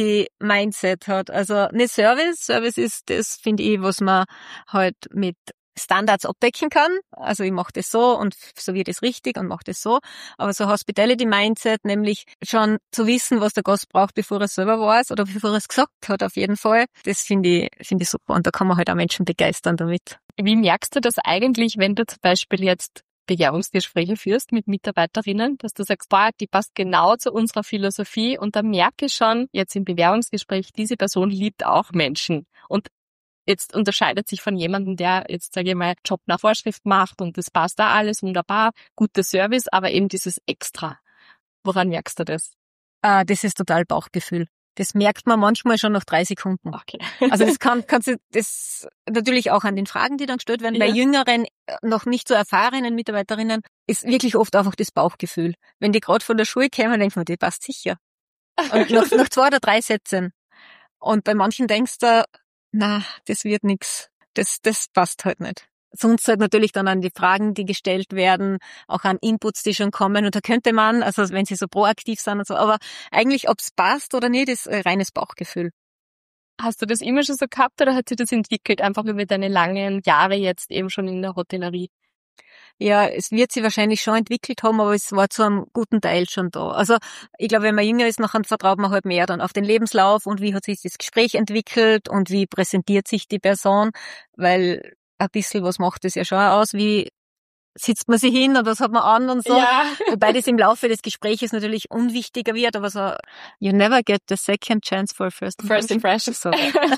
Hospitality-Mindset hat. Also nicht Service. Service ist das, finde ich, was man halt mit Standards abdecken kann. Also ich mache das so und so wird es richtig und mache das so. Aber so Hospitality-Mindset, nämlich schon zu wissen, was der Gast braucht, bevor er es selber weiß oder bevor er es gesagt hat, auf jeden Fall. Das finde ich super. Und da kann man halt auch Menschen begeistern damit. Wie merkst du das eigentlich, wenn du zum Beispiel jetzt Bewerbungsgespräche führst mit Mitarbeiterinnen, dass du sagst, boah, die passt genau zu unserer Philosophie und da merke ich schon, jetzt im Bewerbungsgespräch, diese Person liebt auch Menschen und jetzt unterscheidet sich von jemandem, der jetzt, sage ich mal, Job nach Vorschrift macht und das passt da alles wunderbar, guter Service, aber eben dieses Extra. Woran merkst du das? Das ist total Bauchgefühl. Das merkt man manchmal schon nach 3 Sekunden. Okay. Also das kannst du das natürlich auch an den Fragen, die dann gestellt werden. Ja. Bei jüngeren, noch nicht so erfahrenen Mitarbeiterinnen ist wirklich oft einfach das Bauchgefühl. Wenn die gerade von der Schule kommen, denkt man, die passt sicher. Und nach 2 oder 3 Sätzen. Und bei manchen denkst du, na, das wird nix. Das passt halt nicht. Sonst halt natürlich dann an die Fragen, die gestellt werden, auch an Inputs, die schon kommen. Und da könnte man, also wenn sie so proaktiv sind und so, aber eigentlich, ob es passt oder nicht, ist reines Bauchgefühl. Hast du das immer schon so gehabt oder hat sich das entwickelt, einfach über deine langen Jahre jetzt eben schon in der Hotellerie? Ja, es wird sie wahrscheinlich schon entwickelt haben, aber es war zu einem guten Teil schon da. Also ich glaube, wenn man jünger ist, nachher vertraut man halt mehr dann auf den Lebenslauf und wie hat sich das Gespräch entwickelt und wie präsentiert sich die Person, weil ein bisschen was macht es ja schon aus, wie sitzt man sich hin und was hat man an und so. Ja. Wobei das im Laufe des Gesprächs natürlich unwichtiger wird, aber so, you never get the second chance for first impression. So.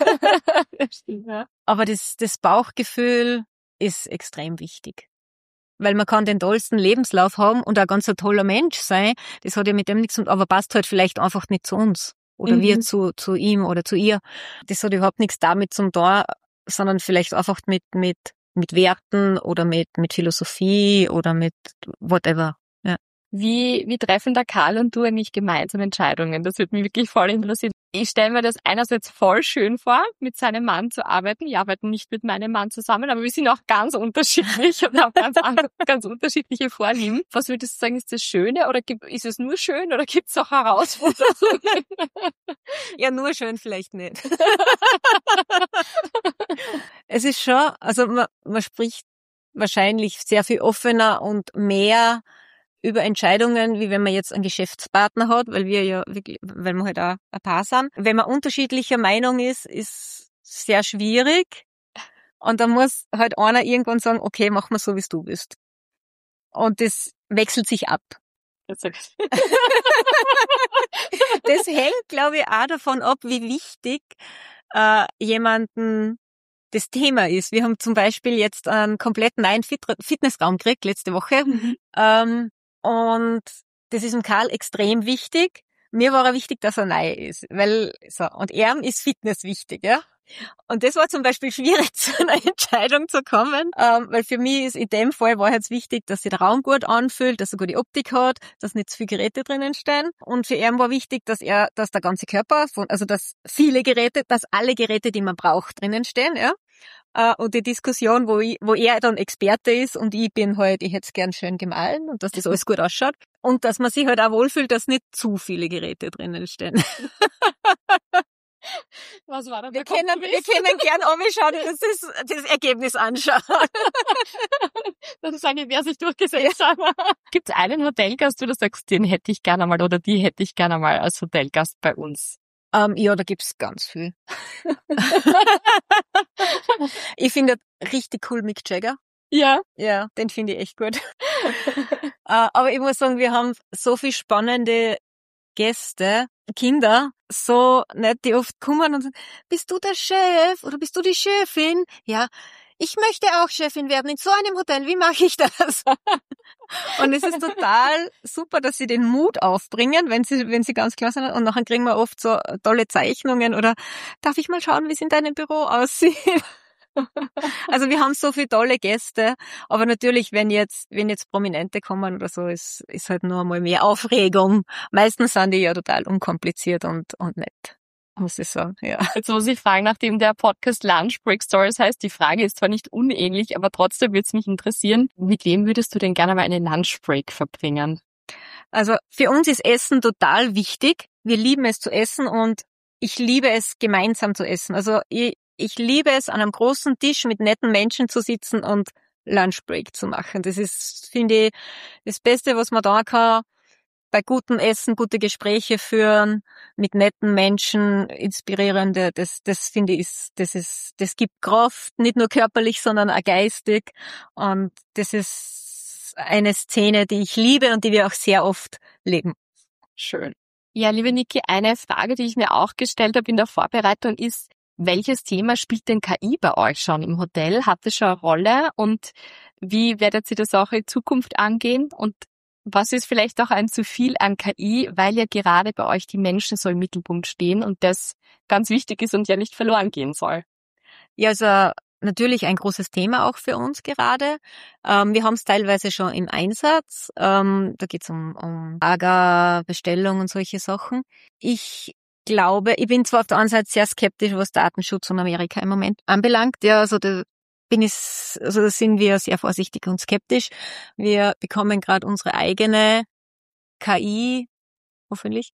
Stimmt, ja. Aber das Bauchgefühl ist extrem wichtig. Weil man kann den tollsten Lebenslauf haben und ein ganz toller Mensch sein, das hat ja mit dem nichts zu tun, aber passt halt vielleicht einfach nicht zu uns. Oder wir zu ihm oder zu ihr. Das hat überhaupt nichts damit zu tun, sondern vielleicht einfach mit Werten oder mit Philosophie oder mit whatever. Ja. Wie treffen da Karl und du eigentlich gemeinsam Entscheidungen? Das würde mich wirklich voll interessieren. Ich stelle mir das einerseits voll schön vor, mit seinem Mann zu arbeiten. Ich arbeite nicht mit meinem Mann zusammen, aber wir sind auch ganz unterschiedlich und haben ganz unterschiedliche Vorlieben. Was würdest du sagen, ist das Schöne oder ist es nur schön oder gibt es auch Herausforderungen? Ja, nur schön vielleicht nicht. Es ist schon, also man spricht wahrscheinlich sehr viel offener und mehr über Entscheidungen, wie wenn man jetzt einen Geschäftspartner hat, weil wir halt auch ein Paar sind. Wenn man unterschiedlicher Meinung ist sehr schwierig. Und dann muss halt einer irgendwann sagen, okay, mach mal so, wie du bist. Und das wechselt sich ab. Das hängt, glaube ich, auch davon ab, wie wichtig jemanden das Thema ist. Wir haben zum Beispiel jetzt einen komplett neuen Fitnessraum gekriegt, letzte Woche. Und das ist dem Karl extrem wichtig. Mir war er wichtig, dass er neu ist, und ihm ist Fitness wichtig, ja. Und das war zum Beispiel schwierig, zu einer Entscheidung zu kommen, weil für mich ist in dem Fall war jetzt wichtig, dass sich der Raum gut anfühlt, dass er gute Optik hat, dass nicht zu viele Geräte drinnen stehen. Und für ihn war wichtig, dass der ganze Körper, dass alle Geräte, die man braucht, drinnen stehen, ja. Und die Diskussion, wo er dann Experte ist und ich hätte es gern schön gemahlen und dass das alles gut ausschaut. Und dass man sich halt auch wohlfühlt, dass nicht zu viele Geräte drinnen stehen. Was war da wir können gern anschauen, das Ergebnis anschauen. Dann sage ich, wer sich durchgesetzt hat. Gibt es einen Hotelgast, wo du sagst, den hätte ich gerne mal oder die hätte ich gerne mal als Hotelgast bei uns? Ja, da gibt's ganz viel. Ich finde richtig cool Mick Jagger. Ja. Ja, den finde ich echt gut. Aber ich muss sagen, wir haben so viel spannende Gäste, Kinder, so nett, die oft kommen und sagen, bist du der Chef oder bist du die Chefin? Ja, ich möchte auch Chefin werden in so einem Hotel, wie mache ich das? Und es ist total super, dass sie den Mut aufbringen, wenn sie ganz klar sind. Und nachher kriegen wir oft so tolle Zeichnungen oder darf ich mal schauen, wie es in deinem Büro aussieht? Also wir haben so viele tolle Gäste, aber natürlich, wenn jetzt Prominente kommen oder so, ist halt nur einmal mehr Aufregung. Meistens sind die ja total unkompliziert und nett, muss ich sagen, ja. Jetzt muss ich fragen, nachdem der Podcast Lunch Break Stories heißt, die Frage ist zwar nicht unähnlich, aber trotzdem würde es mich interessieren, mit wem würdest du denn gerne mal eine Lunch Break verbringen? Also für uns ist Essen total wichtig. Wir lieben es zu essen und ich liebe es, gemeinsam zu essen. Also ich liebe es, an einem großen Tisch mit netten Menschen zu sitzen und Lunchbreak zu machen. Das ist, finde ich, das Beste, was man da kann. Bei gutem Essen, gute Gespräche führen, mit netten Menschen, inspirierende, das finde ich, das gibt Kraft, nicht nur körperlich, sondern auch geistig. Und das ist eine Szene, die ich liebe und die wir auch sehr oft leben. Schön. Ja, liebe Niki, eine Frage, die ich mir auch gestellt habe in der Vorbereitung ist, welches Thema spielt denn KI bei euch schon im Hotel? Hat es schon eine Rolle? Und wie werdet ihr das auch in Zukunft angehen? Und was ist vielleicht auch ein zu viel an KI, weil ja gerade bei euch die Menschen so im Mittelpunkt stehen und das ganz wichtig ist und ja nicht verloren gehen soll? Ja, also natürlich ein großes Thema auch für uns gerade. Wir haben es teilweise schon im Einsatz. Da geht es um Lagerbestellung und solche Sachen. Ich glaube, ich bin zwar auf der einen Seite sehr skeptisch, was Datenschutz in Amerika im Moment anbelangt. Ja, also da sind wir sehr vorsichtig und skeptisch. Wir bekommen gerade unsere eigene KI, hoffentlich.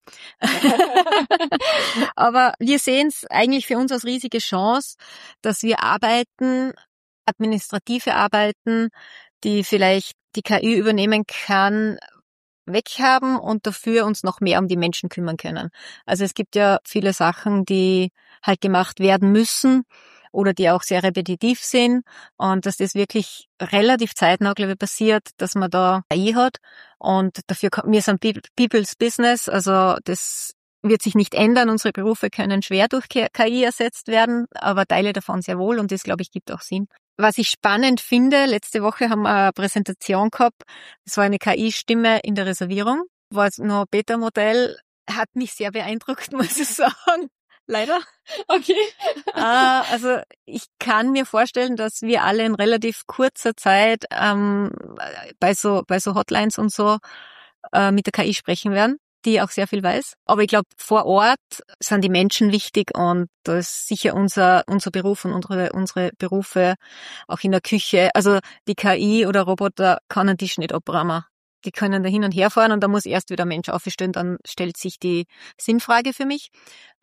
Aber wir sehen es eigentlich für uns als riesige Chance, dass wir administrative Arbeiten, die vielleicht die KI übernehmen kann, weghaben und dafür uns noch mehr um die Menschen kümmern können. Also es gibt ja viele Sachen, die halt gemacht werden müssen oder die auch sehr repetitiv sind und dass das wirklich relativ zeitnah, glaube ich, passiert, dass man da KI hat und dafür, wir sind People's Business, also das wird sich nicht ändern, unsere Berufe können schwer durch KI ersetzt werden, aber Teile davon sehr wohl und das, glaube ich, gibt auch Sinn. Was ich spannend finde, letzte Woche haben wir eine Präsentation gehabt, das war eine KI-Stimme in der Reservierung, war jetzt noch ein Beta-Modell, hat mich sehr beeindruckt, muss ich sagen. Leider. Okay. Also ich kann mir vorstellen, dass wir alle in relativ kurzer Zeit bei so Hotlines und so mit der KI sprechen werden, die auch sehr viel weiß. Aber ich glaube, vor Ort sind die Menschen wichtig und da ist sicher unser Beruf und unsere Berufe auch in der Küche. Also die KI oder Roboter kann einen Tisch nicht abräumen. Die können da hin und her fahren und da muss erst wieder ein Mensch aufstehen, dann stellt sich die Sinnfrage für mich.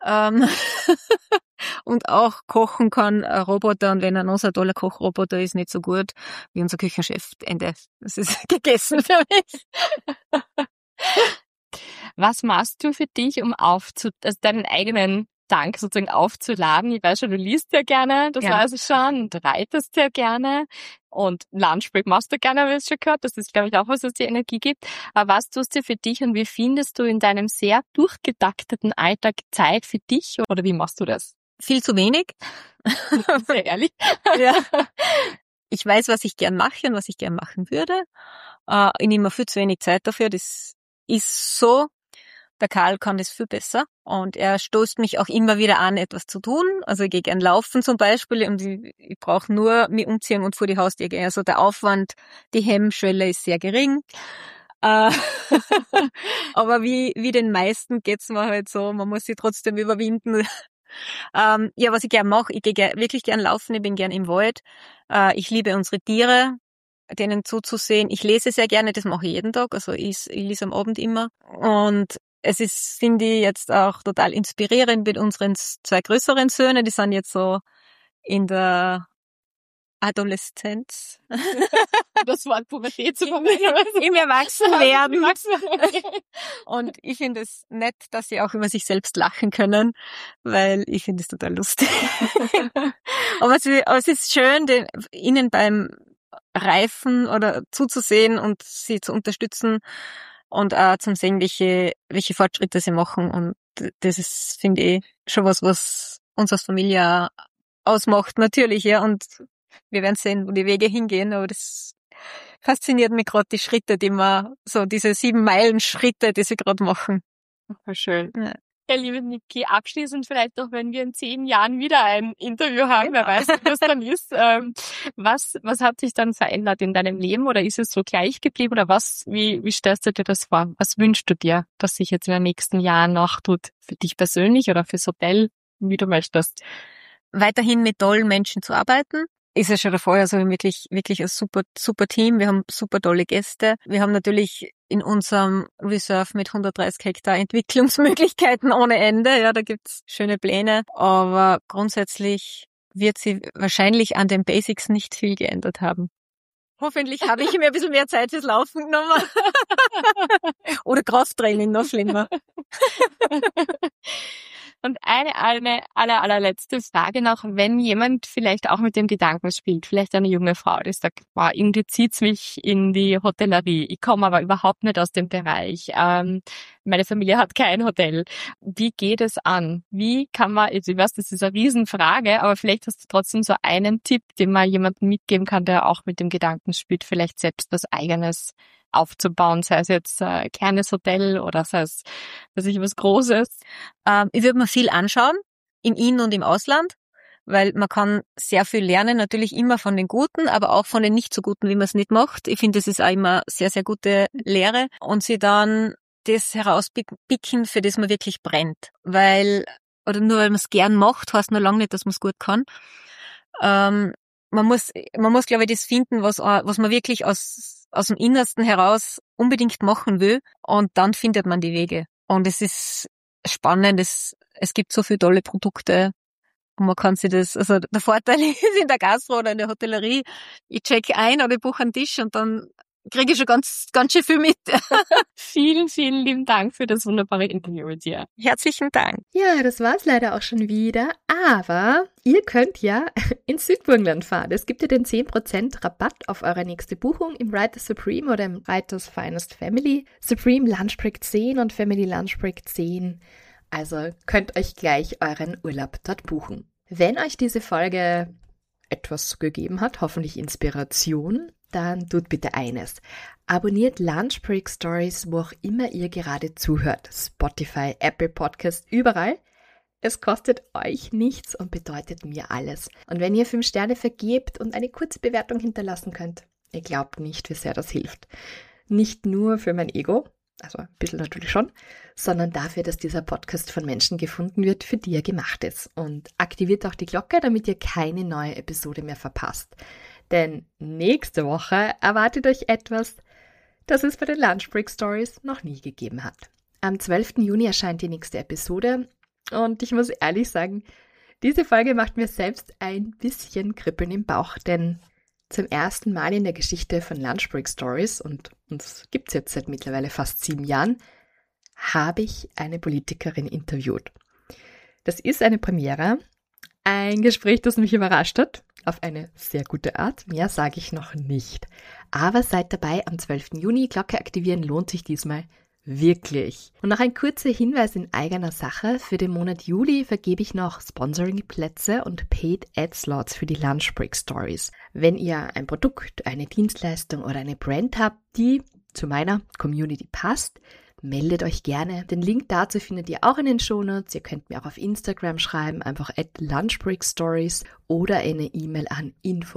Und auch kochen kann ein Roboter und wenn er noch so ein toller Kochroboter ist, nicht so gut wie unser Küchenchef. Ende. Das ist gegessen für mich. Was machst du für dich, um deinen eigenen Tank sozusagen aufzuladen? Ich weiß schon, du liest ja gerne, das weiß ich schon, und reitest ja gerne und Lunchbreak machst du gerne, habe ich schon gehört. Das ist, glaube ich, auch was dir Energie gibt. Aber was tust du für dich und wie findest du in deinem sehr durchgetakteten Alltag Zeit für dich oder wie machst du das? Viel zu wenig. Sehr ehrlich. Ja. Ich weiß, was ich gern mache und was ich gern machen würde. Ich nehme mir viel zu wenig Zeit dafür. Das ist so. Der Karl kann das viel besser und er stoßt mich auch immer wieder an, etwas zu tun. Also ich gehe gern laufen zum Beispiel und ich brauche nur mich umziehen und vor die Haustür gehen. Also der Aufwand, die Hemmschwelle ist sehr gering. Aber wie den meisten geht's mir halt so, man muss sich trotzdem überwinden. Ja, was ich gern mache, ich gehe wirklich gern laufen, ich bin gern im Wald. Ich liebe unsere Tiere, denen zuzusehen. Ich lese sehr gerne, das mache ich jeden Tag, also ich lese am Abend immer. Und es ist, finde ich, jetzt auch total inspirierend mit unseren 2 größeren Söhnen, die sind jetzt so in der Adoleszenz. Das Wort Pubertät zu verwenden. Im Erwachsenwerden. Und ich finde es nett, dass sie auch über sich selbst lachen können, weil ich finde es total lustig. Aber es ist schön, ihnen beim Reifen oder zuzusehen und sie zu unterstützen und auch zum sehen, welche Fortschritte sie machen. Und das ist, finde ich, schon was uns als Familie ausmacht, natürlich, ja. Und wir werden sehen, wo die Wege hingehen, aber das fasziniert mich gerade, die Schritte, diese 7-Meilen-Schritte, die sie gerade machen. Voll schön. Ja. Ja, liebe Niki, abschließend vielleicht auch, wenn wir in 10 Jahren wieder ein Interview haben, wer weiß, wie das dann ist. Was hat sich dann verändert in deinem Leben oder ist es so gleich geblieben oder wie stellst du dir das vor? Was wünschst du dir, dass sich jetzt in den nächsten Jahren noch tut? Für dich persönlich oder fürs Hotel, wie du möchtest? Weiterhin mit tollen Menschen zu arbeiten. Ist ja schon der Fall, also wirklich ein super Team. Wir haben super tolle Gäste. Wir haben natürlich in unserem Reserve mit 130 Hektar Entwicklungsmöglichkeiten ohne Ende. Ja, da gibt's schöne Pläne. Aber grundsätzlich wird sie wahrscheinlich an den Basics nicht viel geändert haben. Hoffentlich habe ich mir ein bisschen mehr Zeit fürs Laufen genommen. Oder Krafttraining, noch schlimmer. Und eine allerletzte Frage noch, wenn jemand vielleicht auch mit dem Gedanken spielt, vielleicht eine junge Frau, die sagt, wow, irgendwie zieht's mich in die Hotellerie, ich komme aber überhaupt nicht aus dem Bereich, meine Familie hat kein Hotel. Wie geht es an? Wie kann man, ich weiß, das ist eine Riesenfrage, aber vielleicht hast du trotzdem so einen Tipp, den man jemandem mitgeben kann, der auch mit dem Gedanken spielt, vielleicht selbst was Eigenes aufzubauen, sei es jetzt ein kleines Hotel oder sei es was Großes. Ich würde mir viel anschauen, im In- und im Ausland, weil man kann sehr viel lernen, natürlich immer von den Guten, aber auch von den nicht so Guten, wie man es nicht macht. Ich finde, das ist auch immer sehr, sehr gute Lehre und sie dann das herauspicken, für das man wirklich brennt. Nur weil man es gern macht, heißt noch lange nicht, dass man es gut kann. Man muss, glaube ich, das finden, was man wirklich aus dem Innersten heraus unbedingt machen will, und dann findet man die Wege. Und es ist spannend, es gibt so viele tolle Produkte und man kann sich also der Vorteil ist in der Gastro oder in der Hotellerie, ich check ein oder ich buche einen Tisch und dann kriege ich schon ganz schön viel mit. Vielen, vielen lieben Dank für das wunderbare Interview mit dir. Herzlichen Dank. Ja, das war's leider auch schon wieder, aber ihr könnt ja ins Südburgenland fahren. Es gibt ja den 10% Rabatt auf eure nächste Buchung im Writers Supreme oder im Writers Finest Family. Supreme Lunch Break 10 und Family Lunch Break 10. Also könnt euch gleich euren Urlaub dort buchen. Wenn euch diese Folge etwas gegeben hat, hoffentlich Inspiration, dann tut bitte eines. Abonniert Lunch Break Stories, wo auch immer ihr gerade zuhört. Spotify, Apple Podcast, überall. Es kostet euch nichts und bedeutet mir alles. Und wenn ihr 5 Sterne vergebt und eine kurze Bewertung hinterlassen könnt, ihr glaubt nicht, wie sehr das hilft. Nicht nur für mein Ego, also ein bisschen natürlich schon, sondern dafür, dass dieser Podcast von Menschen gefunden wird, für die er gemacht ist. Und aktiviert auch die Glocke, damit ihr keine neue Episode mehr verpasst. Denn nächste Woche erwartet euch etwas, das es bei den Lunch Break Stories noch nie gegeben hat. Am 12. Juni erscheint die nächste Episode und ich muss ehrlich sagen, diese Folge macht mir selbst ein bisschen Kribbeln im Bauch, denn zum ersten Mal in der Geschichte von Lunch Break Stories, und uns gibt es jetzt seit mittlerweile fast 7 Jahren, habe ich eine Politikerin interviewt. Das ist eine Premiere, ein Gespräch, das mich überrascht hat, auf eine sehr gute Art. Mehr sage ich noch nicht. Aber seid dabei am 12. Juni. Glocke aktivieren lohnt sich diesmal wirklich. Und noch ein kurzer Hinweis in eigener Sache. Für den Monat Juli vergebe ich noch Sponsoring-Plätze und Paid Ad-Slots für die Lunch Break Stories. Wenn ihr ein Produkt, eine Dienstleistung oder eine Brand habt, die zu meiner Community passt, meldet euch gerne. Den Link dazu findet ihr auch in den Shownotes. Ihr könnt mir auch auf Instagram schreiben, einfach @lunchbreakstories oder eine E-Mail an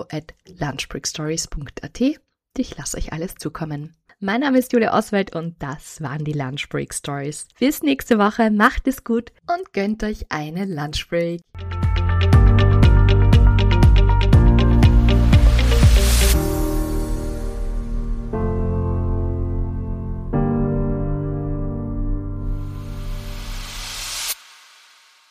info@lunchbreakstories.at. Ich lasse euch alles zukommen. Mein Name ist Julia Oswald und das waren die Lunch Break Stories. Bis nächste Woche, macht es gut und gönnt euch eine Lunch Break.